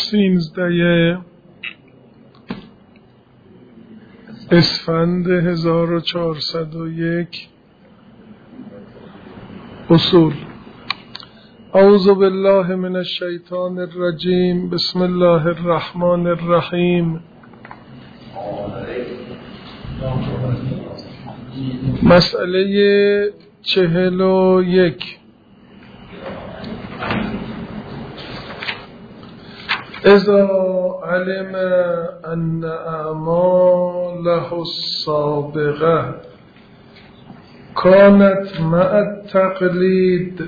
13 اسفند 1401 اصول. اعوذ بالله من الشیطان الرجیم. بسم الله الرحمن الرحیم. مسئله 41. اذا علم ان اعماله السابقه كانت مع التقليد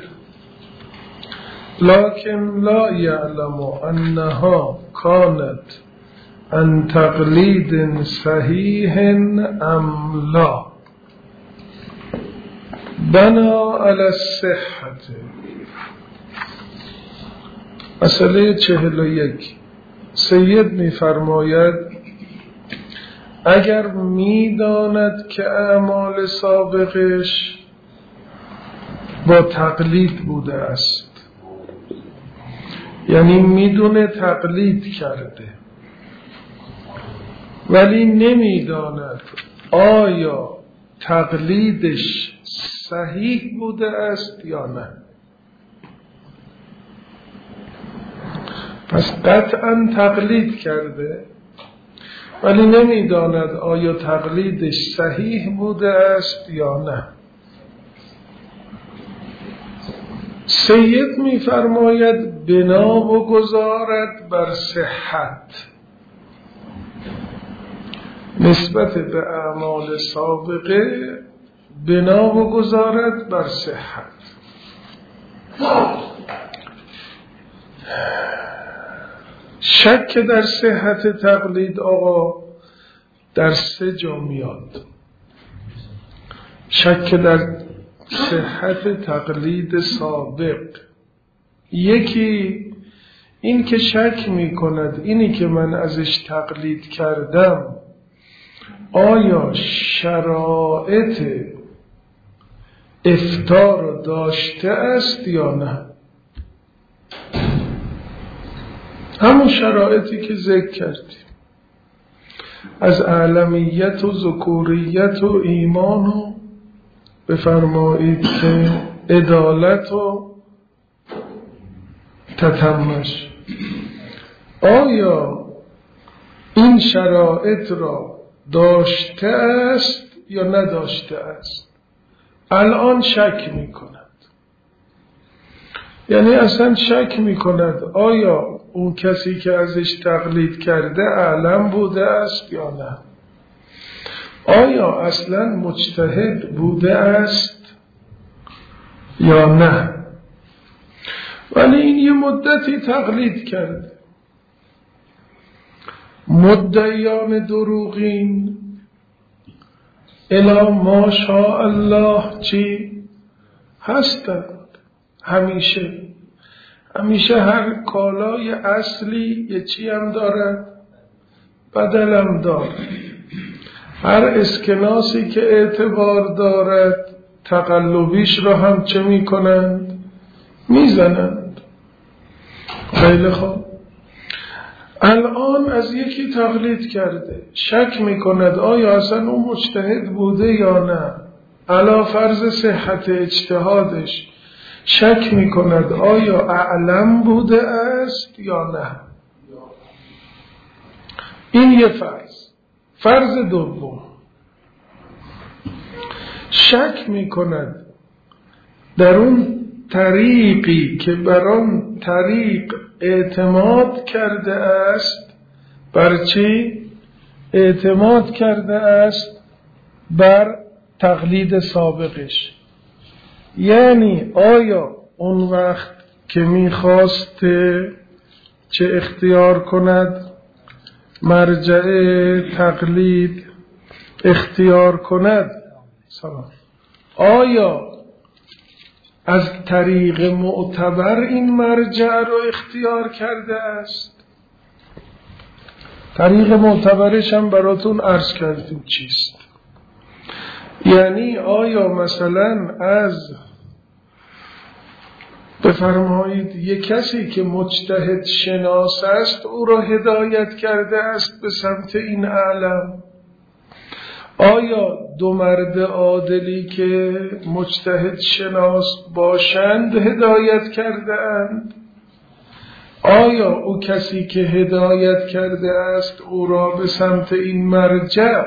لكن لا يعلم انها كانت عن تقليد صحيح ام لا بنا على الصحة. مسئله 41. سید می‌فرماید اگر می‌داند که اعمال سابقش با تقلید بوده است، یعنی میدونه تقلید کرده ولی نمی‌داند آیا تقلیدش صحیح بوده است یا نه، پس قطعا تقلید کرده ولی نمیداند آیا تقلیدش صحیح بوده است یا نه. سید می‌فرماید بنا بگذارد بر صحت، نسبت به اعمال سابقه بنا بگذارد بر صحت. شک در صحت تقلید آقا در 3 جا میاد. شک در صحت تقلید سابق، یکی این که شک میکند اینی که من ازش تقلید کردم آیا شرایط افتار رو داشته است یا نه، همون شرایطی که ذکر کردیم از اعلمیت و ذکوریت و ایمان و بفرمایید که عدالت و تتمش، آیا این شرایط را داشته است یا نداشته است. الان شک می کند، یعنی اصلا شک می کند آیا اون کسی که ازش تقلید کرده اعلم بوده است یا نه، آیا اصلا مجتهد بوده است یا نه، ولی این یه مدتی تقلید کرده. مدعیان دروغین الا ما شاء الله چی هستند، همیشه هر کالای اصلی یه چی هم دارد، بدل هم دارد. هر اسکناسی که اعتبار دارد تقلبیش را هم چه می کنند؟ میزنند. خیلی خوب، الان از یکی تقلید کرده، شک میکند آیا اصلا اون مجتهد بوده یا نه، علی فرض صحت اجتهادش شک میکند آیا اعلم بوده است یا نه. این یه فرض دوم، شک میکند در اون طریقی که بر آن طریق اعتماد کرده است، بر چی؟ اعتماد کرده است بر تقلید سابقش، یعنی آیا اون وقت که میخواست چه اختیار کند، مرجع تقلید اختیار کند، آیا از طریق معتبر این مرجع رو اختیار کرده است؟ طریق معتبرش هم براتون عرض کردیم چیست. یعنی آیا مثلا از به بفرمایید یک کسی که مجتهد شناس است او را هدایت کرده است به سمت این عالم. آیا دو مرد عادلی که مجتهد شناس باشند هدایت کرده اند؟ آیا او کسی که هدایت کرده است او را به سمت این مرجع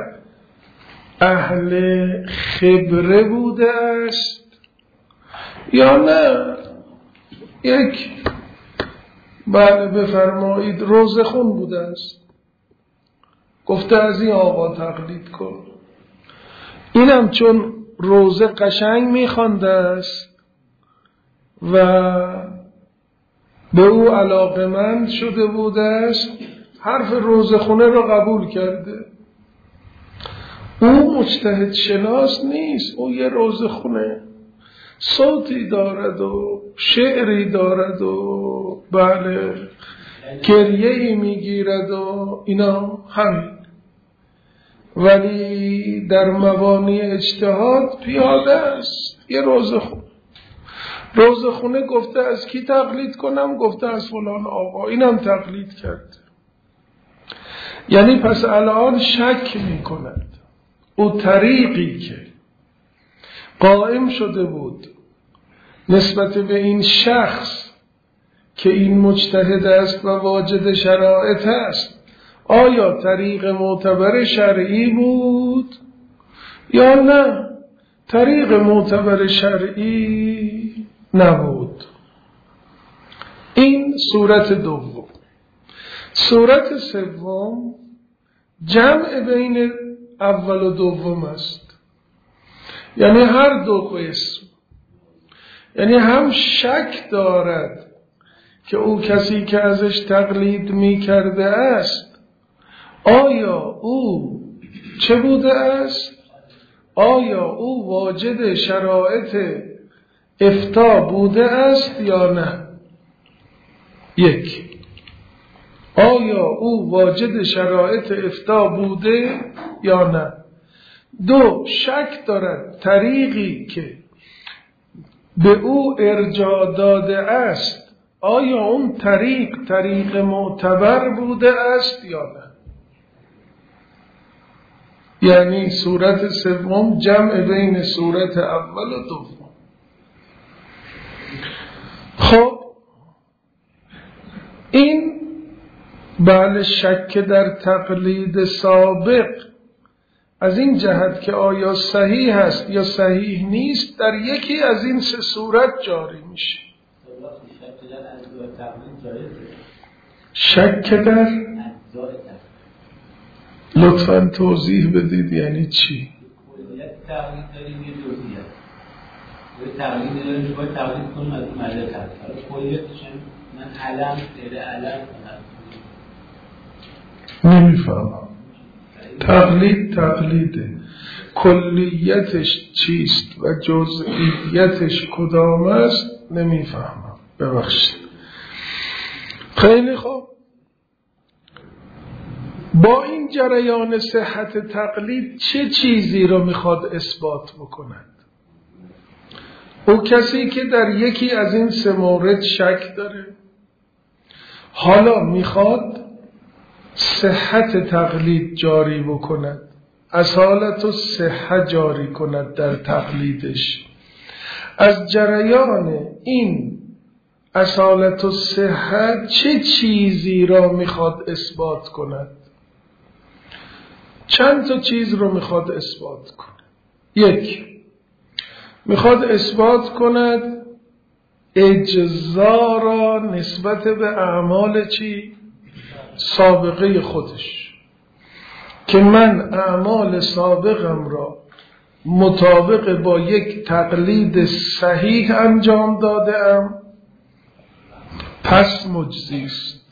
اهل خبره بوده است یا نه یک بفرمایید روزخون بوده است، گفته از این آقا تقلید کن، اینم چون روزه قشنگ میخوانده است و به او علاقمند شده بوده است حرف روزخونه را قبول کرده. او مجتهد شناس نیست، او یه روزخونه، صوتی دارد و شعری دارد و گریه‌ای میگیرد و اینا همین، ولی در موانع اجتهاد پیاده است. یه روزخونه گفته از کی تقلید کنم؟ گفته از فلان آقا، اینم تقلید کرد. یعنی پس الان شک میکند او طریقی که قائم شده بود نسبت به این شخص که این مجتهد است و واجد شرایط است، آیا طریق معتبر شرعی بود یا نه طریق معتبر شرعی نبود. این صورت دوم. صورت سوم جمع بین اول و دوم است، یعنی هر دو قسم، یعنی هم شک دارد که او کسی که ازش تقلید می کرده است آیا او چه بوده است؟ آیا او واجد شرایط افتاء بوده است یا نه؟ یک، آیا او واجد شرایط افتاء بوده یا نه؟ دو، شک دارد طریقی که به او ارجاع داده است آیا اون طریق معتبر بوده است یا نه؟ یعنی صورت سوم جمع بین صورت اول و دوم. خب این شک در تقلید سابق از این جهت که آیا صحیح است یا صحیح نیست در یکی از این سه صورت جاری میشه. شک در لطفاً توضیح بدید یعنی چی؟ تقلید داریم یه جزئیات. تقلید داریم که باید تقلید کنیم از این مدرک هست. حالا کلیتش من علم غیر علم نمیفهمم. تقلیده، کلیتش چیست و جزئیاتش کدام است نمیفهمم، ببخشید. خیلی خوب، با این جریان صحت تقلید چه چیزی رو میخواد اثبات بکند؟ او کسی که در یکی از این سه مورد شک داره حالا میخواد صحت تقلید جاری بکند، اصالت و صحت جاری کند در تقلیدش. از جریان این اصالت و صحت چه چیزی را میخواد اثبات کند؟ چند تا چیز رو میخواد اثبات کند. یک، میخواد اثبات کند اجزا را نسبت به اعمال سابقه خودش، که من اعمال سابقم را مطابق با یک تقلید صحیح انجام دادم پس مجزی است.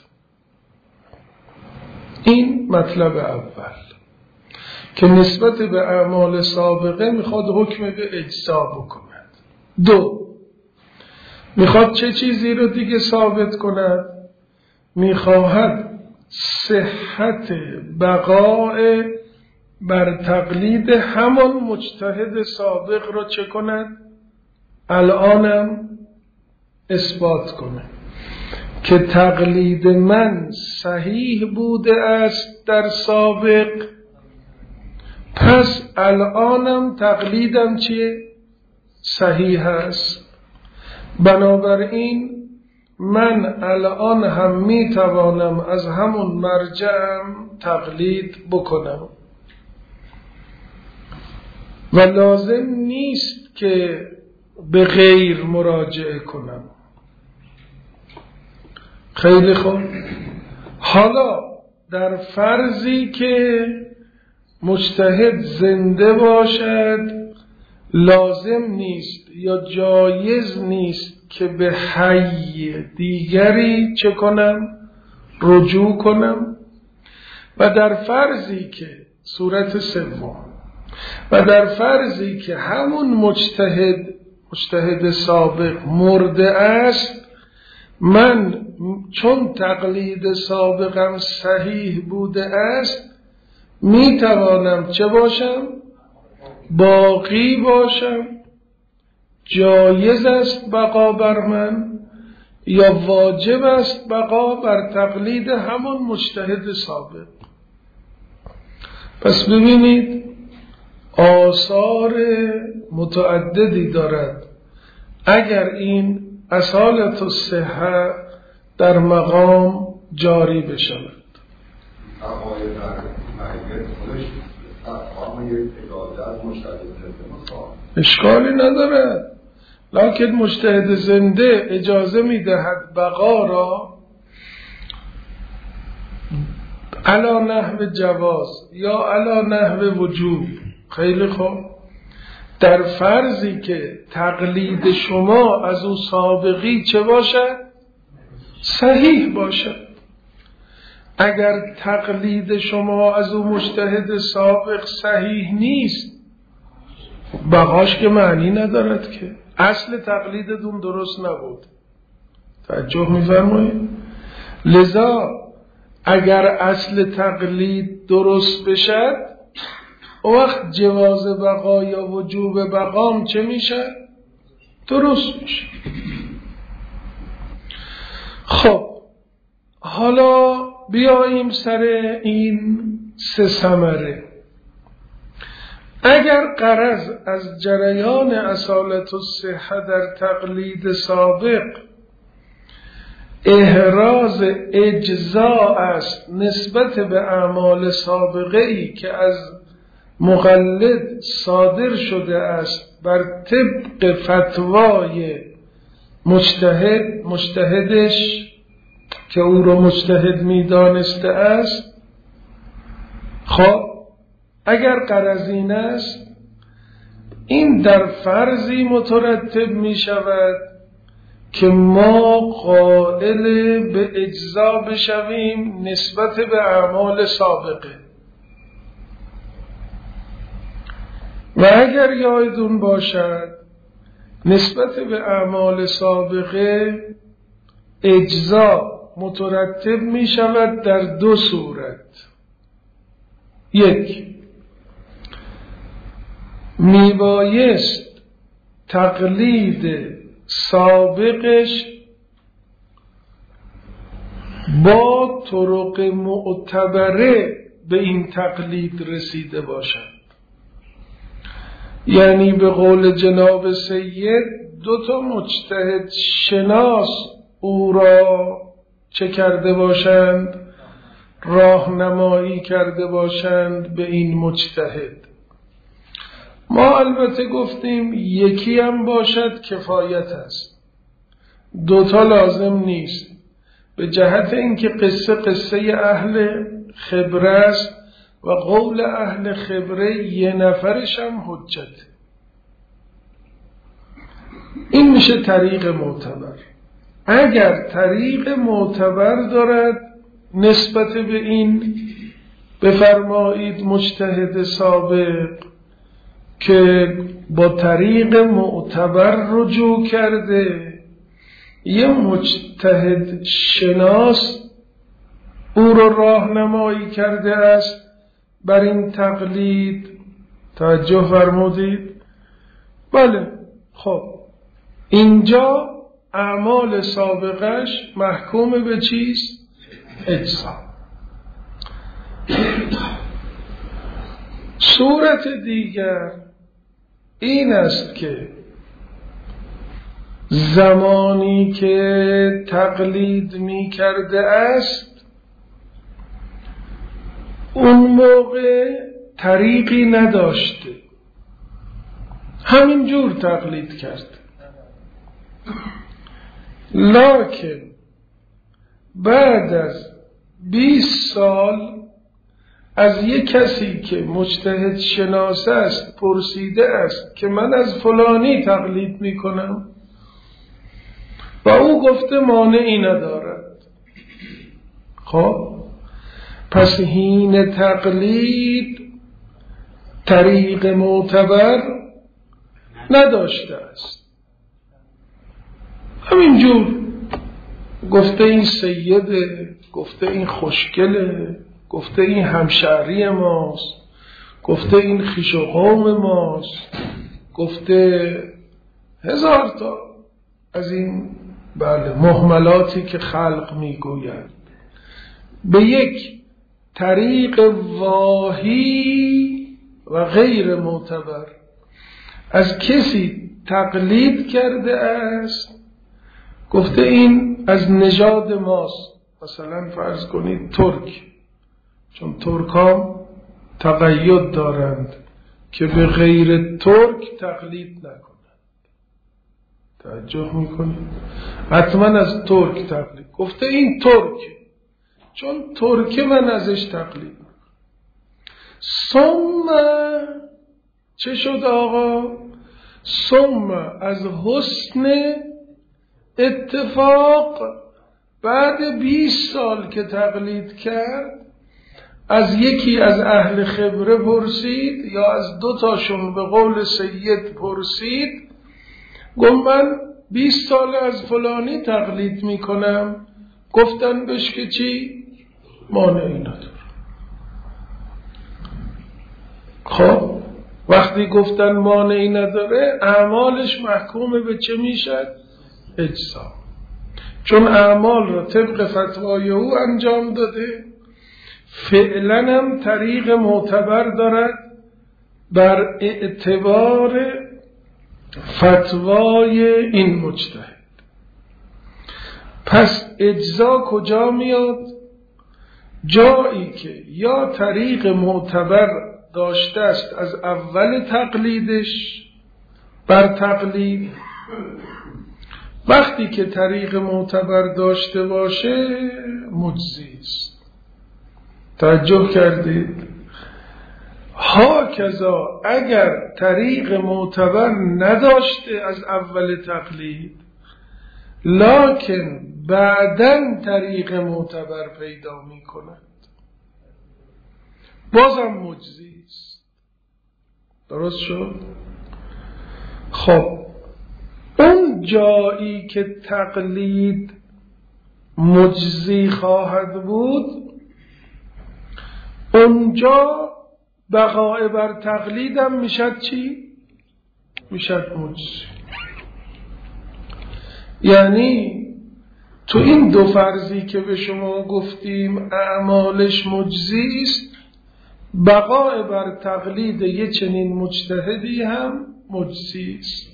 این مطلب اول که نسبت به اعمال سابقه میخواد حکم به اجزا بکند. دو، میخواد چه چیزی رو دیگه ثابت کند؟ میخواهد صحت بقاء بر تقلید همان مجتهد سابق رو چه کند؟ الانم اثبات کنه که تقلید من صحیح بوده است در سابق، پس الانم تقلیدم چیه؟ صحیح است. بنابراین من الان هم می توانم از همون مرجعم تقلید بکنم و لازم نیست که به غیر مراجعه کنم. خیلی خوب. حالا در فرضی که مجتهد زنده باشد، لازم نیست یا جایز نیست که به حی دیگری چه کنم؟ رجوع کنم. و در فرضی که صورت سوم، و در فرضی که همون مجتهد سابق مرده است، من چون تقلید سابقم صحیح بوده است می توانم چه باشم؟ باقی باشم. جایز است بقا بر من یا واجب است بقا بر تقلید همون مجتهد سابق؟ پس ببینید آثار متعددی دارد اگر این اصالت الصحه در مقام جاری بشود. اشکالی ندارد، لکن مجتهد زنده اجازه میدهد بقا را علی نحو جواز یا علی نحو وجوب. خیلی خوب. در فرضی که تقلید شما از او سابقی چه باشد؟ صحیح باشد. اگر تقلید شما از او مجتهد سابق صحیح نیست، بقاش که معنی ندارد که اصل تقلیدتون درست نبود. توجه می‌فرمایید؟ لذا اگر اصل تقلید درست بشد، او وقت جواز بقا یا وجوب بقام چه میشه؟ درست میشه. خب حالا بیاییم سر این سه ثمره. اگر غرض از جریان اصالت الصحه در تقلید سابق احراز اجزاء است نسبت به اعمال سابقه ای که از مقلد صادر شده است بر طبق فتوای مجتهدش که او را مجتهد می دانسته است، خب اگر غرض این است، این در فرضی مترتب می شود که ما قائل به اجزا بشویم نسبت به اعمال سابقه. و اگر یادتون باشد نسبت به اعمال سابقه اجزا مترتب می شود در دو صورت. یک، می بایست تقلید سابقش با طرق معتبره به این تقلید رسیده باشد. یعنی به قول جناب سید دو تا مجتهد شناس او را چه کرده باشند؟ راهنمایی کرده باشند به این مجتهد. ما البته گفتیم یکی هم باشد کفایت است، دوتا لازم نیست، به جهت اینکه قصه اهل خبره است و قول اهل خبره یه نفرش هم حجت. این میشه طریق معتبر. اگر طریق معتبر دارد نسبت به این بفرمایید مجتهد سابق که با طریق معتبر رجوع کرده، یه مجتهد شناس او رو راهنمایی کرده است بر این تقلید. توجه فرمودید؟ بله. خب اینجا اعمال سابقش محکوم به چیست؟ اجزا. صورت دیگر این است که زمانی که تقلید می کرده است اون موقع طریقی نداشته، همین جور تقلید کرد، لکن بعد از 20 سال از یک کسی که مجتهد شناسه است پرسیده است که من از فلانی تقلید می کنم و او گفته مانعی ندارد. خب پس حین تقلید طریق معتبر نداشته است، همینجور گفته این سیده، گفته این خوشگله، گفته این همشهری ماست، گفته این خویش و قوم ماست، گفته هزار تا از این مهملاتی که خلق میگوید. به یک طریق واهی و غیر معتبر از کسی تقلید کرده است، گفته این از نژاد ماست، مثلا فرض کنید ترک، چون ترک ها تقید دارند که به غیر ترک تقلید نکنند. توجه میکنید؟ حتما از ترک تقلید، گفته این ترک، چون ترک من ازش تقلید. ثم چه شد آقا؟ ثم از حسن اتفاق بعد 20 سال که تقلید کرد از یکی از اهل خبره پرسید یا از 2 تاشون به قول سید پرسید، گفت من 20 سال از فلانی تقلید میکنم. گفتن بهش که چی؟ مانعی نداره. خب وقتی گفتن مانعی نداره اعمالش محکوم به چه میشد؟ اجزا. چون اعمال را طبق فتوای او انجام داده، فعلا هم طریق معتبر دارد بر اعتبار فتوای این مجتهد. پس اجزا کجا میاد؟ جایی که یا طریق معتبر داشته است از اول تقلیدش بر تقلید، وقتی که طریق معتبر داشته باشه مجزی است. توجه کردید؟ هاکذا اگر طریق معتبر نداشته از اول تقلید لکن بعداً طریق معتبر پیدا می کند، بازم مجزی است. درست شد؟ خب اون جایی که تقلید مجزی خواهد بود اونجا بقای بر تقلیدم میشد چی؟ میشد مجزی. یعنی تو این 2 فرضی که به شما گفتیم اعمالش مجزی است، بقای بر تقلید یه چنین مجتهدی هم مجزی است.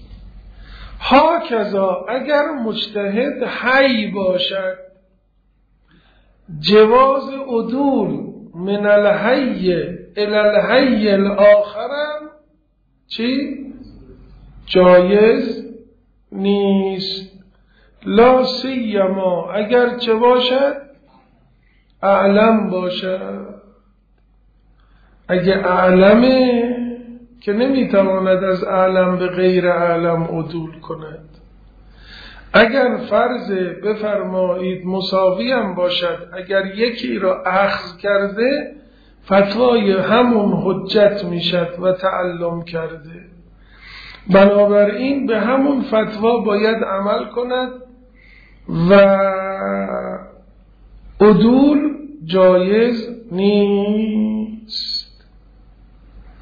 هاکذا اگر مجتهد حی باشد، جواز عدول من الحی الی الحی الاخر چی؟ جایز نیست. لا سیما اگر چه باشد؟ اعلم باشد. اگه اعلمه که نمیتواند از اعلم به غیر اعلم عدول کند. اگر فرض بفرمایید مساوی هم باشد، اگر یکی را اخذ کرده فتوای همون حجت میشد و تعلم کرده، بنابراین به همون فتوا باید عمل کند و عدول جایز نیست.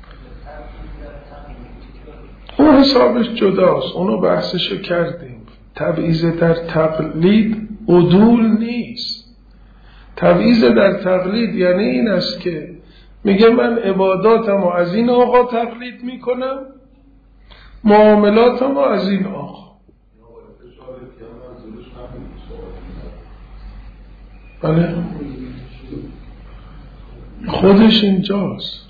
اون حسابش جداست، اونو بحثشو کردیم. تبعیض در تقلید عدول نیست. تبعیض در تقلید یعنی این است که میگه من عباداتمو از این آقا تقلید میکنم، معاملاتمو از این آقا. بله خودش اینجاست،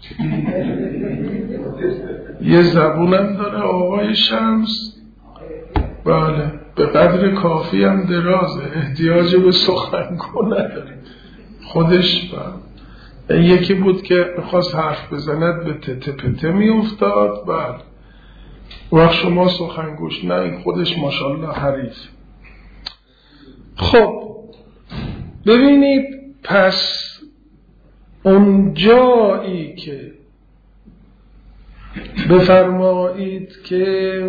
یه زبونم داره آقای شمس. بله به قدر کافی هم درازه، احتیاج به سخنگو نداره خودش. بله یکی بود که میخواست حرف بزند به تته پته میافتاد. بله وقت شما سخنگوش نه، این خودش ماشاءالله حریف. خب ببینید، پس اون جایی که بفرمایید که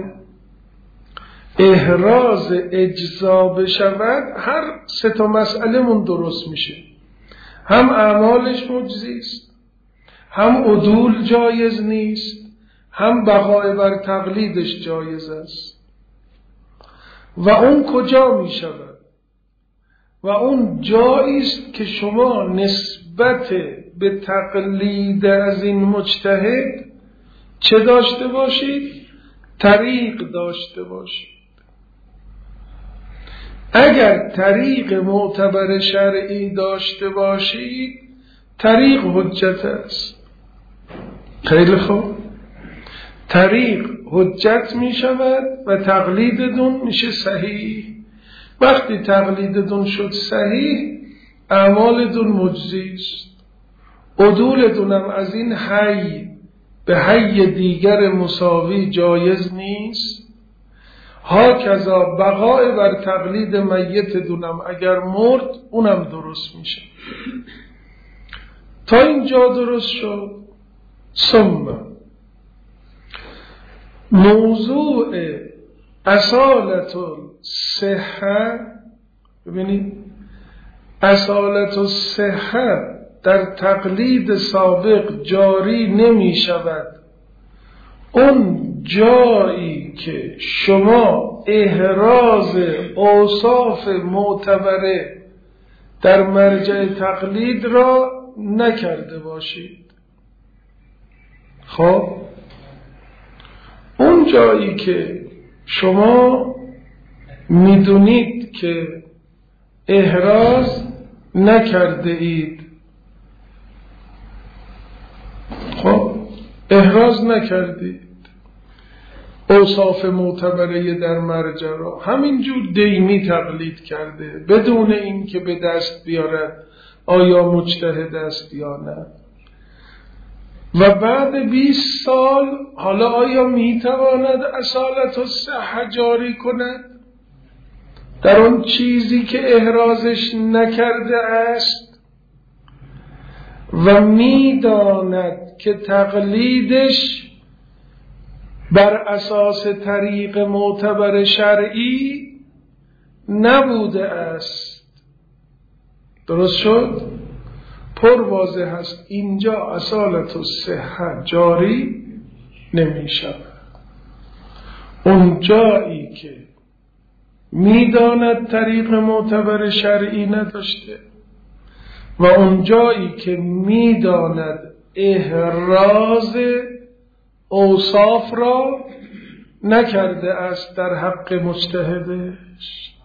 احراز اجزا بشود، هر سه تا مسئله من درست میشه. هم اعمالش مجزی است، هم عدول جایز نیست، هم بقای بر تقلیدش جایز است. و اون کجا میشود؟ و اون جایی است که شما نسبت به تقلید از این مجتهد چه داشته باشید؟ طریق داشته باشید. اگر طریق معتبر شرعی داشته باشید، طریق حجت است. خیلی خوب، طریق حجت می شود و تقلیدتون میشه صحیح. وقتی تقلیدتون شد صحیح، اعمالتون مجزی است. عدولتونم از این حی به حی دیگر مساوی جایز نیست. هاکذا بقای بر تقلید میتتونم اگر مرد اونم درست میشه. تا اینجا درست شد. ثم موضوع اصالت الصحه، ببینید اصالت الصحه در تقلید سابق جاری نمی شود. اون جایی که شما احراز اوصاف معتبره در مرجع تقلید را نکرده باشید. خب اون جایی که شما میدونید که احراز نکرده اید، خب احراز نکردید اوصاف معتبره در مرجع را، همینجور دیمی تقلید کرده بدون این که به دست بیارد آیا مجتهد است یا نه. و بعد 20 سال حالا آیا میتواند اصالت الصحه جاری کند در اون چیزی که احرازش نکرده است و میداند که تقلیدش بر اساس طریق معتبر شرعی نبوده است؟ درست شد؟ پر واضح هست اینجا اصالت الصحه جاری نمی شود. اون جایی که میداند طریق معتبر شرعی نداشته و اون جایی که میداند احراز اوصاف را نکرده است در حق مجتهدش،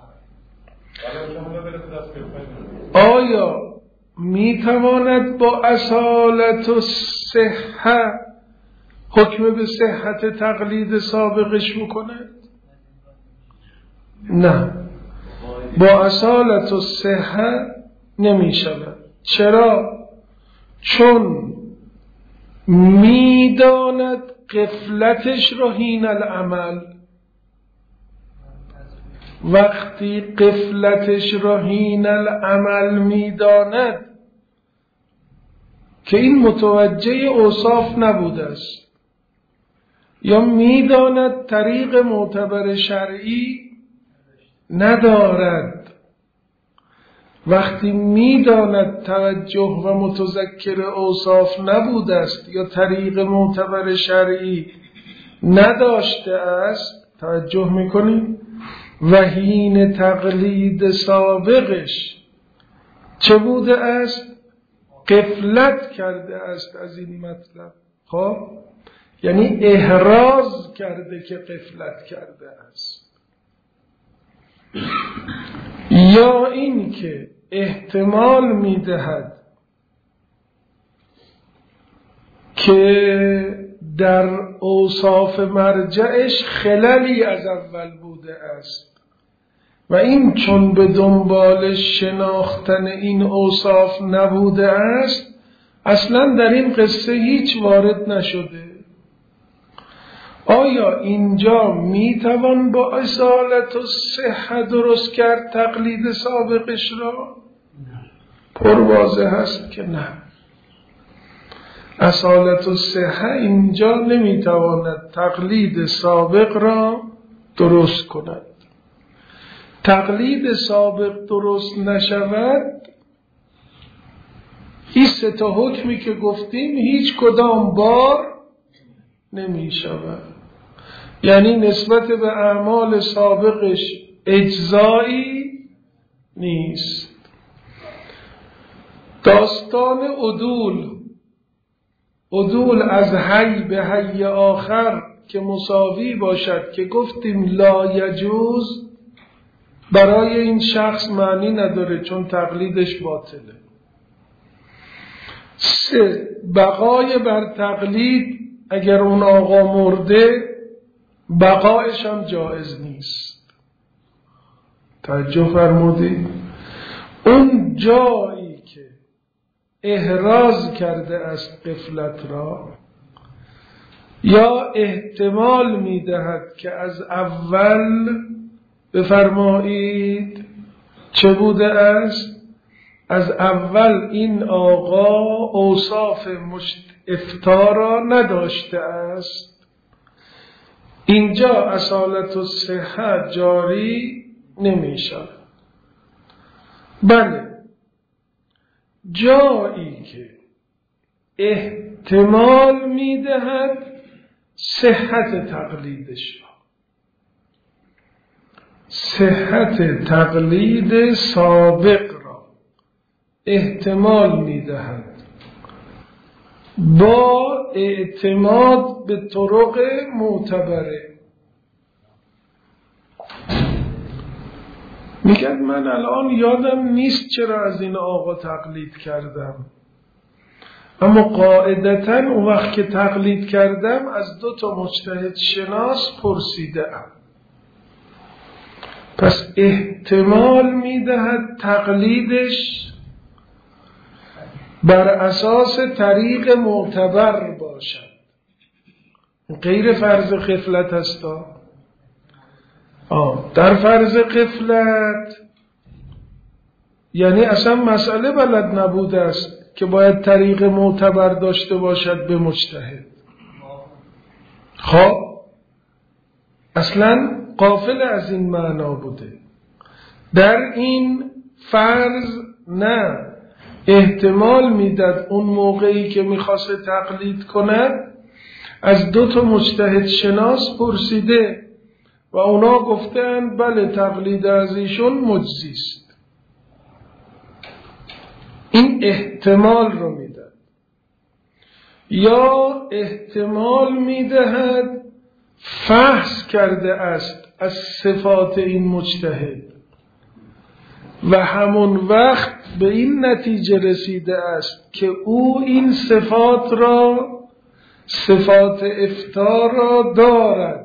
آیا میتواند با اصالت الصحه حکم به صحت تقلید سابقش بکند؟ نه، با اصالت الصحه نمی شود. چرا؟ چون میداند غفلتش را حین العمل. وقتی غفلتش را حین العمل میداند که این متوجه اوصاف نبوده است، یا میداند طریق معتبر شرعی ندارد، وقتی میداند توجه و متذکر اوصاف نبوده است یا طریق معتبر شرعی نداشته است، توجه میکنید؟ و حین تقلید سابقش چه بوده است؟ غفلت کرده است از این مطلب. خب یعنی احراز کرده که غفلت کرده است، یا این که احتمال میدهد که در اوصاف مرجعش خللی از اول بوده است و این چون به دنبال شناختن این اوصاف نبوده است اصلا در این قصه هیچ وارد نشده. آیا اینجا میتوان با اصالت و صحه درست کرد تقلید سابقش را؟ پرواضح هست که نه. اصالت و صحه اینجا نمیتواند تقلید سابق را درست کند. تقلید سابق درست نشود، این سه تا حکمی که گفتیم هیچ کدام بار نمی شود. یعنی نسبت به اعمال سابقش اجزایی نیست. داستان عدول از حی به حی آخر که مساوی باشد که گفتیم لا یجوز، برای این شخص معنی نداره چون تقلیدش باطله. سه، بقای بر تقلید، اگر اون آقا مرده بقایش هم جایز نیست. توجه فرمودید؟ اون جایی که احراز کرده است غفلت را یا احتمال میدهد که از اول بفرمایید چه بوده است؟ از اول این آقا اوصاف افتار را نداشته است. اینجا اصالت و صحت جاری نمی شود. بله، جایی که احتمال می دهد صحت تقلیدش را، صحت تقلید سابق را احتمال می دهد با اعتماد به طرق معتبره. میگه من الان یادم نیست چرا از این آقا تقلید کردم، اما قاعدتاً اون وقت که تقلید کردم از 2 مجتهد شناس پرسیدم. پس احتمال میدهد تقلیدش بر اساس طریق معتبر باشد، غیر فرض غفلت هستا. در فرض غفلت یعنی اصلا مسئله بلد نبوده است که باید طریق معتبر داشته باشد به مجتهد. خب اصلا غافل از این معنا بوده. در این فرض نه، احتمال میداد اون موقعی که میخواست تقلید کند از 2 مجتهد شناس پرسیده و اونا گفتن بله تقلید از ایشون مجزی است. این احتمال رو میداد. یا احتمال میدهد فحص کرده است از صفات این مجتهد و همون وقت به این نتیجه رسیده است که او این صفات را، صفات افتار را دارد،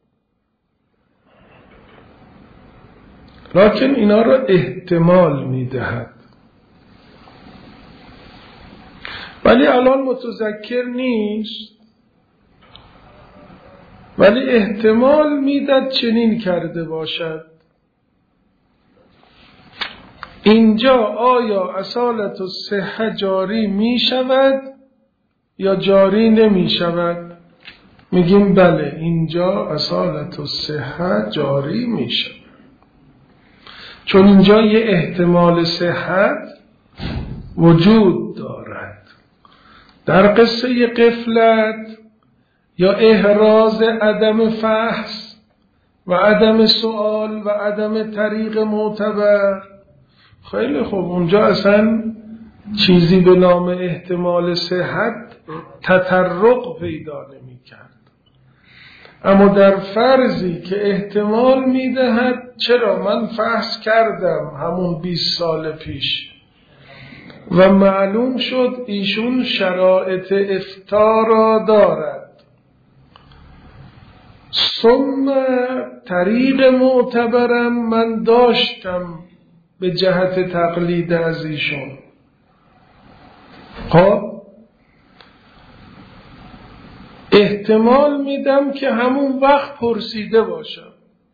لکن اینا را احتمال میدهد. ولی الان متذکر نیست، ولی احتمال میداد چنین کرده باشد. اینجا آیا اصالت و صحه جاری می شود یا جاری نمی شود؟ میگیم بله، اینجا اصالت و صحه جاری می شود، چون اینجا یه احتمال صحت وجود دارد. در قصه غفلت یا احراز عدم فحص و عدم سوال و عدم طریق معتبر. خیلی خوب، اونجا اصلا چیزی به نام احتمال صحت تطرق پیدا نمی کرد. اما در فرضی که احتمال می دهد، چرا من فحص کردم همون 20 سال پیش و معلوم شد ایشون شرایط افطار را دارد، ثم طریق معتبرم من داشتم به جهت تقلید از ایشون. خب احتمال میدم که همون وقت پرسیده باشم.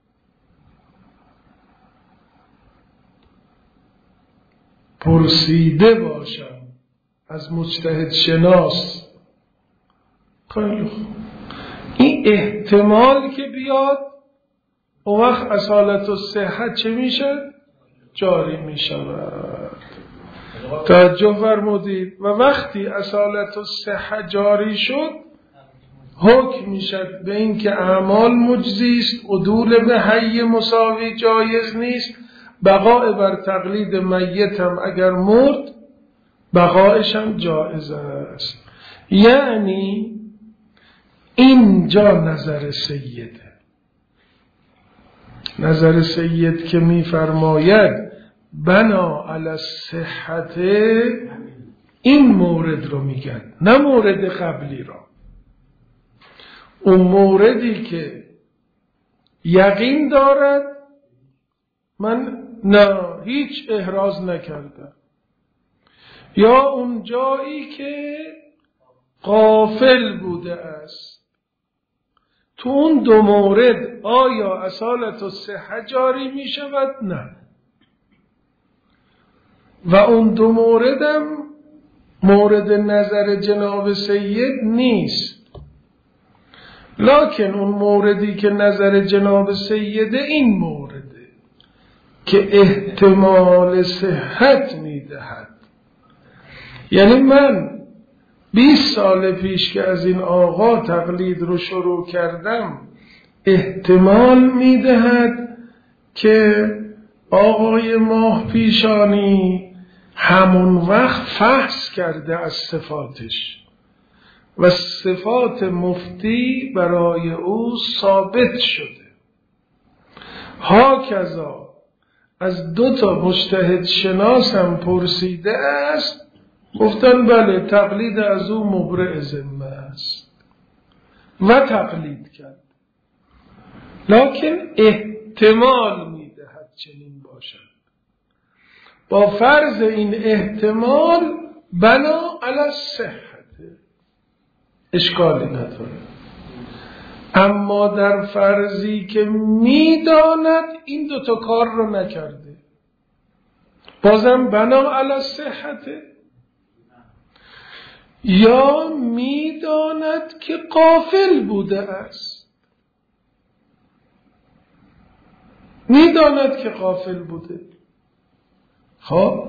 از مجتهد شناس. خیلی خوب، این احتمال که بیاد اون وقت اصالت و صحت چه میشه؟ جاری میشود. توجه فرمودید؟ و وقتی اصالت و صحت جاری شد، حکم میشد به این که اعمال مجزی است، عدول به حی مساوی جایز نیست، بقاء بر تقلید میت هم اگر مرد بقایش هم جایز است. یعنی اینجا نظر سید که میفرماید بنا علی الصحت، این مورد رو میگن، نه مورد قبلی را. اون موردی که یقین دارد من نه هیچ احراز نکردم، یا اون جایی که غافل بوده است. تو اون دو مورد آیا اصالت و صحت جاری می شود؟ نه. و اون دو موردم مورد نظر جناب سید نیست، لکن اون موردی که نظر جناب سیده این مورده که احتمال صحت می دهد. یعنی من 20 سال پیش که از این آقا تقلید رو شروع کردم، احتمال می دهد که آقای ماه پیشانی همون وقت فحص کرده از صفاتش و صفات مفتی برای او ثابت شده. هاکذا از 2 مجتهد شناس هم پرسیده است، گفتن بله تقلید از او مبرئ ذمه است و تقلید کرد، لکن احتمال میدهد چنین باشد. با فرض این احتمال بنا علی الصحت اشکالی نداره. اما در فرضی که میداند این 2 کار رو نکرده، بازم بنا علی الصحت، یا میداند که غافل بوده است، میداند که غافل بوده. خب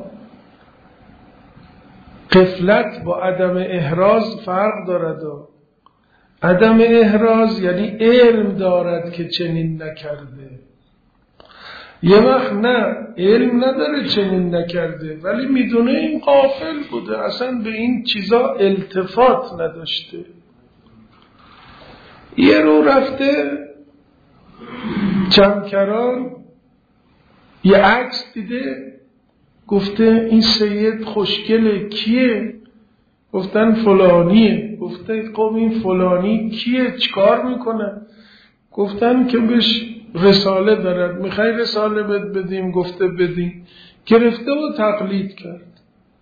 غفلت با عدم احراز فرق دارد. عدم احراز یعنی علم دارد که چنین نکرده، یه وقت نه علم نداره چنین نکرده ولی میدونه این غافل بوده، اصلا به این چیزا التفات نداشته. یه رو رفته چمکران یه عکس دیده، گفته این سید خوشگله، کیه؟ گفتن فلانیه. گفته قوم این فلانی کیه، چیکار میکنه؟ گفتن که بهش رساله دارد، میخوای رساله بدیم؟ گفته بدیم. گرفته و تقلید کرد.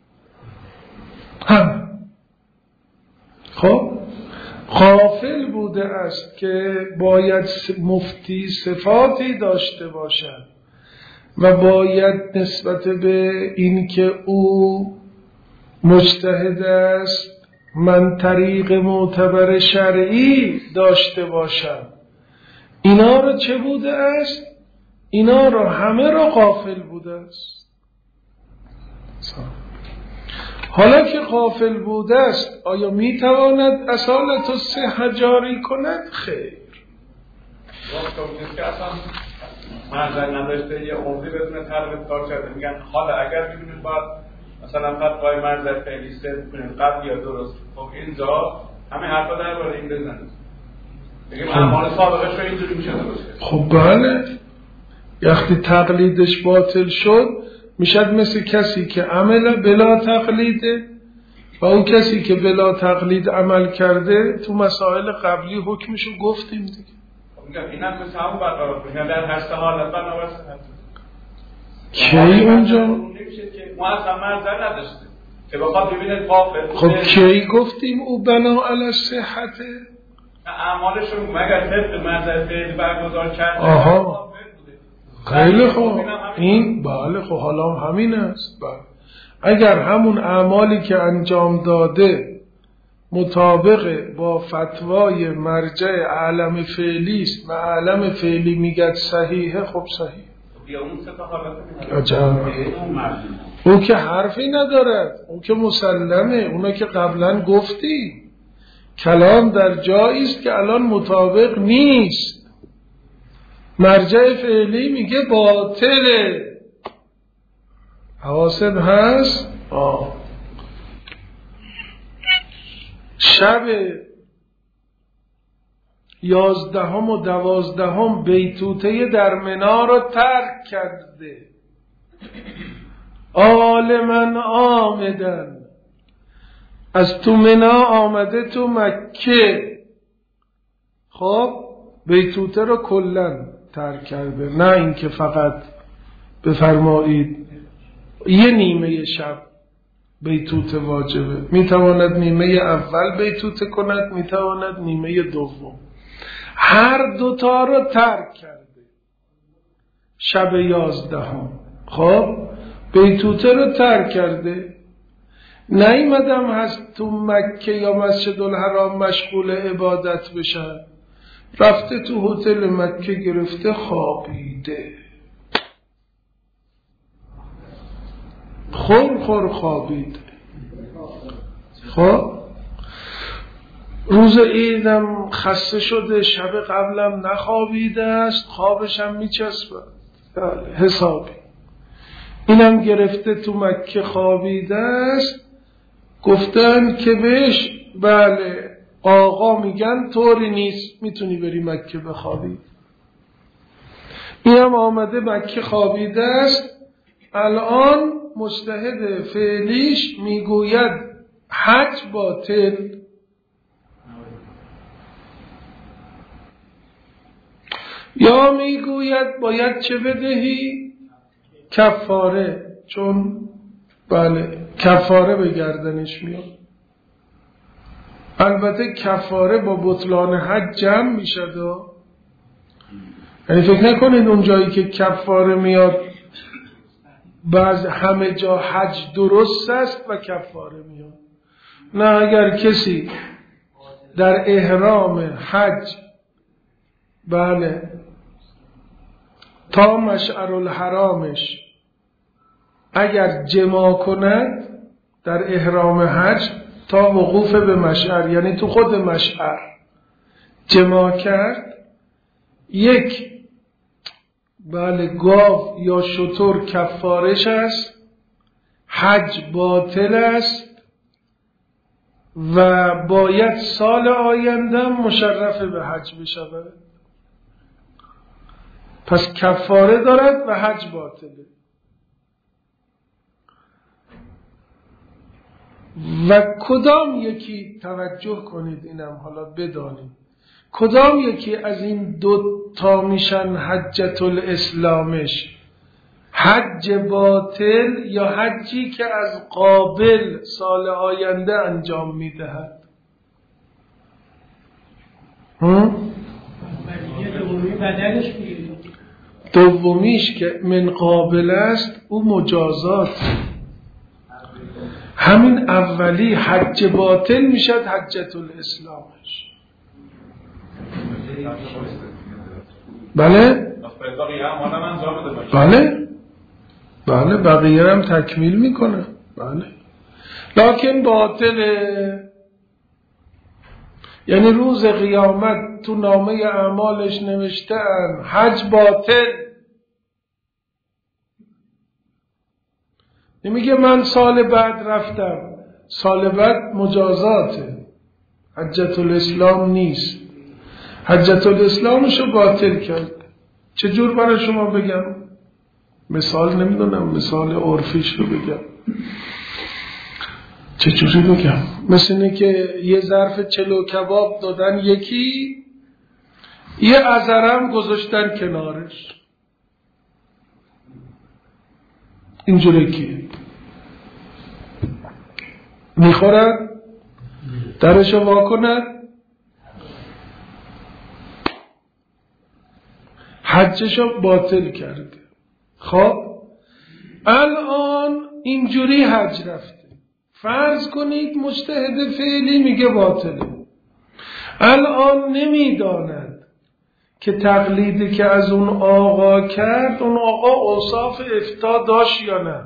خب غافل بوده است که باید مفتی صفاتی داشته باشد و باید نسبت به این که او مجتهد است من طریق معتبر شرعی داشته باشم. اینا رو چه بوده است؟ اینا رو همه رو غافل بوده است. حالا که غافل بوده است آیا میتواند اصالت و صحت جاری کند؟ خیر. وقتی که اصلا معذر نداشته یه عمری بدون تغییر کار کرده. میگن حالا اگر ببینید باید مثلا فتوای معذر فعلی سد کنیم قبل یا درست. خب اینجا همه حرفا درباره این بزنید. بگیم اعمال سابقه شو اینجوری میشه درسته. خب بله، وقتی تقلیدش باطل شد میشد مثل کسی که عمل بلا تقلیده و اون کسی که بلا تقلید عمل کرده. تو مسائل قبلی حکمشو گفتیم دیگه. این هم مثل همون برقرار کنیم در هر سه حالت بنابرای کی اونجا؟ نمیشه که ما اصلا منظر نداشته که بخواد ببینه قافل. خب کی گفتیم او بنا علی صحته؟ اعمالشون مگر طبق منظر فعلی برگزار کرده. آها خیلی خوب. این بله خب حالا همین است. بله اگر همون اعمالی که انجام داده مطابق با فتوای مرجع عالم فعلی است و عالم فعلی میگه صحیحه، خب صحیح. او که حرفی ندارد، او که مسلمه. اونا که قبلا گفتی کلام در جایی است که الان مطابق نیست. مرجع فعلی میگه باطله. حواسب هست؟ شب 11 و 12 بیتوته در منا رو ترک کرده. عالما آمدن از تو منا آمده تو مکه. خب بیتوته رو کلن ترک کرده، نه اینکه فقط بفرمایید یه نیمه شب بیتوته واجبه. میتواند نیمه اول بیتوته کند، میتواند نیمه دوم. هر دوتا رو ترک کرده. شب 11 خب بیتوته رو ترک کرده. نیومدم هست تو مکه یا مسجد الحرام مشغول عبادت بشن، رفته تو هتل مکه گرفته خوابیده. خور خوابیده. خب روز عیدم خسته شده، شب قبلم نخوابیده است، خوابش هم میچسبه حسابی. اینم گرفته تو مکه خوابیده است. گفتن که بهش بله آقا میگن طوری نیست، میتونی بری مکه بخوابی. اینم آمده مکه خوابیده است. الان مجتهد فعلیش میگوید حج باطل. یا میگوید باید چه بدهی؟ کفاره، چون بله کفاره به گردنش میاد. البته کفاره با بطلان حج جمع میشد. یعنی فکر نکنید اون جایی که کفاره میاد بعض همه جا حج درست است و کفاره میاد. نه، اگر کسی در احرام حج بله تا مشعر الحرامش اگر جماع کند در احرام حج تا وقوف به مشعر، یعنی تو خود مشعر جماع کرد، یک بله گاو یا شتر کفارش است، حج باطل است و باید سال آینده مشرف به حج بشود. پس کفاره دارد و حج باطله. و کدام یکی، توجه کنید اینم حالا بدانید، کدام یکی از این دو تا میشن حجت الاسلامش؟ حج باطل یا حجی که از قابل سال آینده انجام میدهد؟ دومیش که من قابل است او مجازات. همین اولی حج باطل میشد حجت الاسلامش. بله بله بقیه هم تکمیل میکنه. بله لکن باطله. یعنی روز قیامت تو نامه اعمالش نوشتن حج باطل، نمیگه من سال بعد رفتم، سال بعد مجازاته، حجت الاسلام نیست، حجت الاسلامشو باطل کرد. چجور برای شما بگم؟ مثال نمیدونم، مثال عرفیش رو بگم. چجوری بگم؟ مثل اینه که یه ظرف چلو کباب دادن یکی، یه ازرم گذاشتن کنارش، اینجوری که میخورد درشو واکند، حجشو باطل کرده. خب الان اینجوری حج رفته، فرض کنید مجتهد فعلی میگه باطله، الان نمیداند که تقلیدی که از اون آقا کرد، اون آقا اوصاف افتاء داشت یا نه،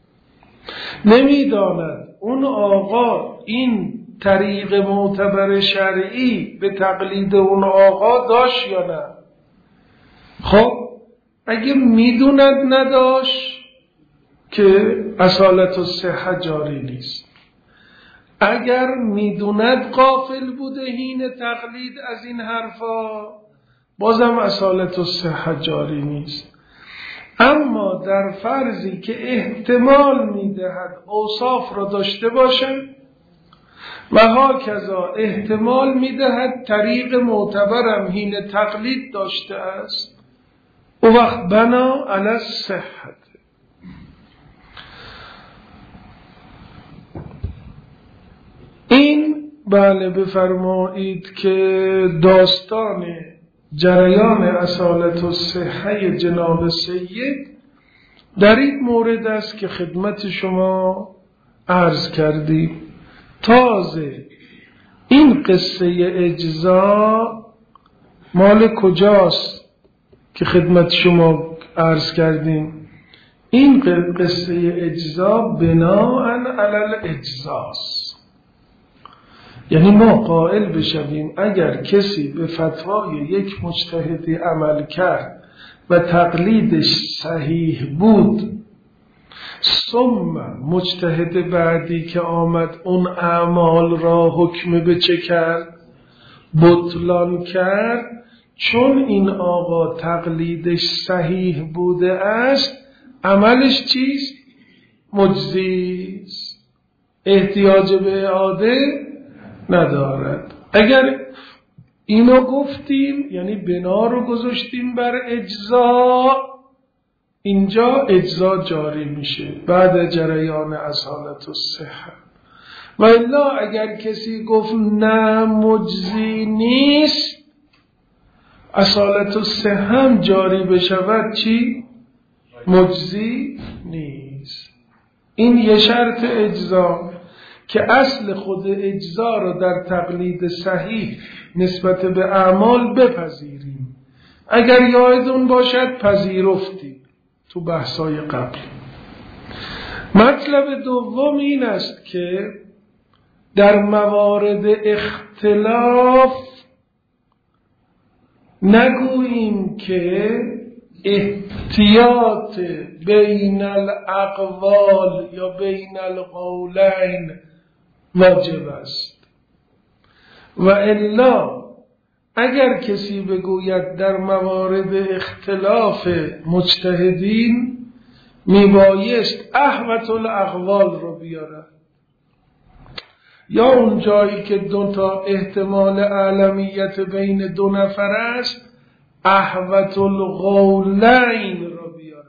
نمیداند اون آقا این طریق معتبر شرعی به تقلید اون آقا داشت یا نه. خب اگه میدوند نداشت که اصالت الصحه جاری نیست، اگر میدوند غافل بوده حین تقلید از این حرفا، بازم اصالت الصحه جاری نیست. اما در فرضی که احتمال میدهد اوصاف را داشته باشد و هاکذا احتمال میدهد طریق معتبرم حین تقلید داشته است، او وقت بنا علی الصحه. این بله بفرمایید که داستان جریان اصالت الصحه جناب سید در این مورد است که خدمت شما عرض کردیم. تازه این قصه اجزا مال کجاست که خدمت شما عرض کردیم؟ این قصه اجزا بناءً علی الاجزاست. یعنی ما قائل بشویم اگر کسی به فتوای یک مجتهدی عمل کرد و تقلیدش صحیح بود، ثم مجتهد بعدی که آمد اون اعمال را حکم به چه کرد؟ بطلان کرد، چون این آقا تقلیدش صحیح بوده است، عملش چیست؟ مجزیست، احتیاج به اعاده ندارد. اگر اینو گفتیم یعنی بنا رو گذاشتیم بر اجزا، اینجا اجزا جاری میشه بعد جریان اصالت الصحه. و الا اگر کسی گفت نه مجزی نیست، اصالت الصحه هم جاری بشود، چی؟ مجزی نیست. این یه شرط اجزا که اصل خود اجزا را در تقلید صحیح نسبت به اعمال بپذیریم. اگر یادتون باشد پذیرفتیم تو بحثای قبل. مطلب دوم این است که در موارد اختلاف نگوییم که احتیاط بین الاقوال یا بین القولین واجب است. و الا اگر کسی بگوید در موارد اختلاف مجتهدین میبایست احوط الاقوال رو بیاره، یا اون جایی که دو تا احتمال اعلمیت بین دو نفر است احوط القولین رو بیاره.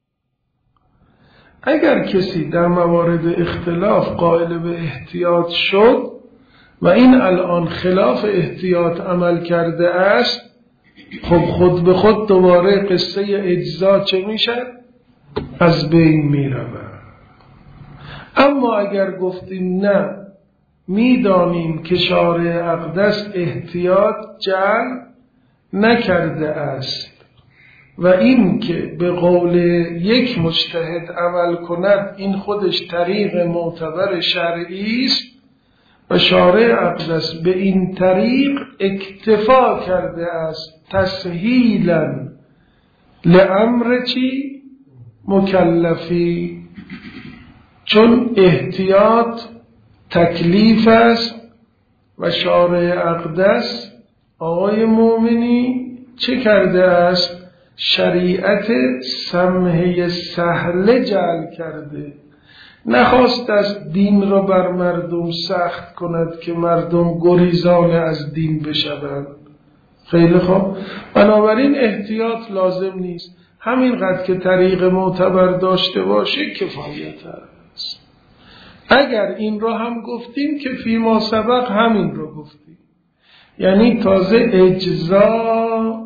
اگر کسی در موارد اختلاف قائل به احتیاط شد و این الان خلاف احتیاط عمل کرده است، خب خود به خود دوباره قصه اجزا چه میشه؟ از بین میرود. اما اگر گفتیم نه، میدانیم که شارع اقدس احتیاط جعل نکرده است و این که به قول یک مجتهد عمل کند این خودش طریق معتبر شرعی است، و شارع اقدس به این طریق اکتفا کرده است تسهیلا لامر چی؟ مکلفی، چون احتیاط تکلیف است و شارع اقدس آقای مومنی چه کرده است؟ شریعت سمحه سهله جعل کرده، نخواست از دین را بر مردم سخت کند که مردم گریزان از دین بشوند. خیلی خوب، بنابراین احتیاط لازم نیست، همینقدر که طریق معتبر داشته باشه کفایت است. اگر این را هم گفتیم که فیما سبق همین را گفتیم، یعنی تازه اجزا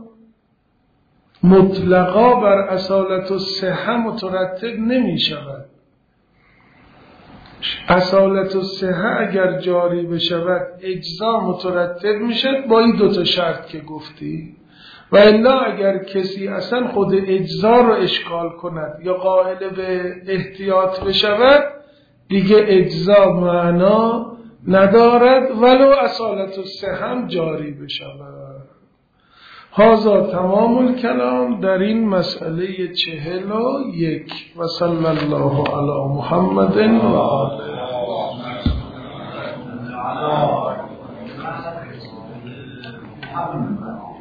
مطلقا بر اصالت و صحه مترتب نمی شود. اصالت و صحه اگر جاری بشود اجزا مترتب می شود با این دوتا شرط که گفتی، و الا اگر کسی اصلا خود اجزا رو اشکال کند یا قائل به احتیاط بشود دیگه اجزا معنا ندارد ولو اصالت و صحه هم جاری بشود. هذا تمام الکلام در این مسئله 41 و صلی الله علی محمد و آله.